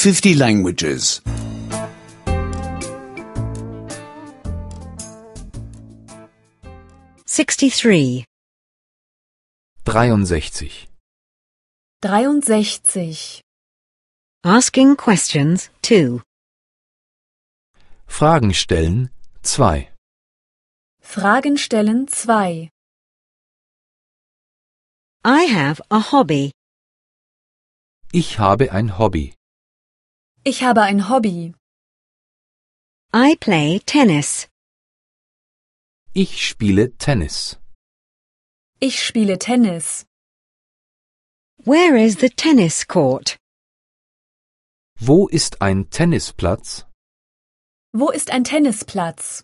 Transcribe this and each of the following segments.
50 languages. 63. 63. 63. Asking questions 2. Fragen stellen 2. Fragen stellen 2. I have a hobby. Ich habe ein Hobby. Ich habe ein Hobby. I play tennis. Ich spiele Tennis. Ich spiele Tennis. Where is the tennis court? Wo ist ein Tennisplatz? Wo ist ein Tennisplatz?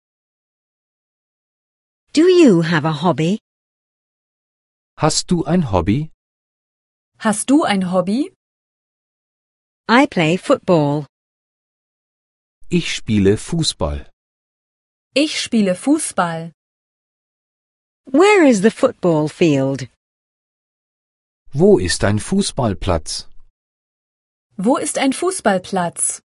Do you have a hobby? Hast du ein Hobby? Hast du ein Hobby? I play football. Ich spiele Fußball. Ich spiele Fußball. Where is the football field? Wo ist ein Fußballplatz? Wo ist ein Fußballplatz?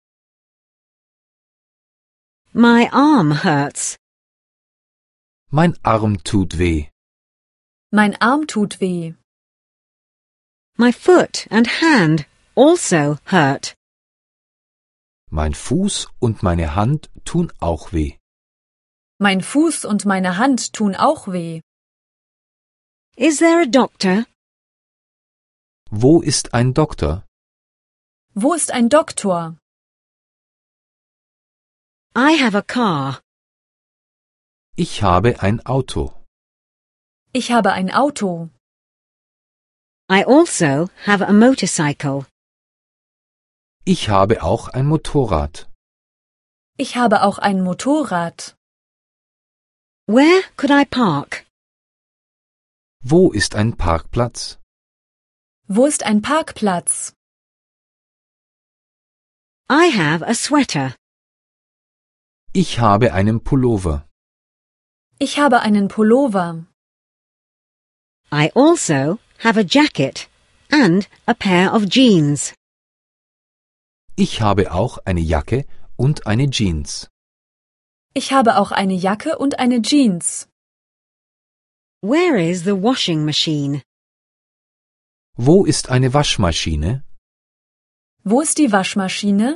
My arm hurts. Mein Arm tut weh. Mein Arm tut weh. My foot and hand also hurt. Mein Fuß und meine Hand tun auch weh. Mein Fuß und meine Hand tun auch weh. Is there a doctor? Wo ist ein Doktor? Wo ist ein Doktor? I have a car. Ich habe ein Auto. Ich habe ein Auto. I also have a motorcycle. Ich habe auch ein Motorrad. Ich habe auch ein Motorrad. Where could I park? Wo ist ein Parkplatz? Wo ist ein Parkplatz? I have a sweater. Ich habe einen Pullover. Ich habe einen Pullover. I also have a jacket and a pair of jeans. Ich habe auch eine Jacke und eine Jeans. Ich habe auch eine Jacke und eine Jeans. Where is the washing machine? Wo ist eine Waschmaschine? Wo ist die Waschmaschine?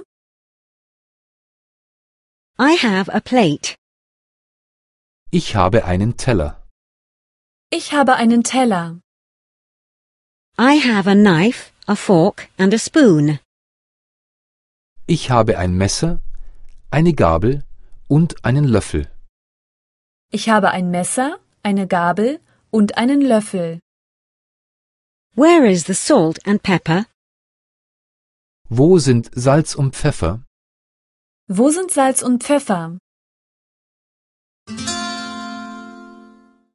I have a plate. Ich habe einen Teller. Ich habe einen Teller. I have a knife, a fork and a spoon. Ich habe ein Messer, eine Gabel und einen Löffel. Ich habe ein Messer, eine Gabel und einen Löffel. Where is the salt and pepper? Wo sind Salz und Pfeffer? Wo sind Salz und Pfeffer?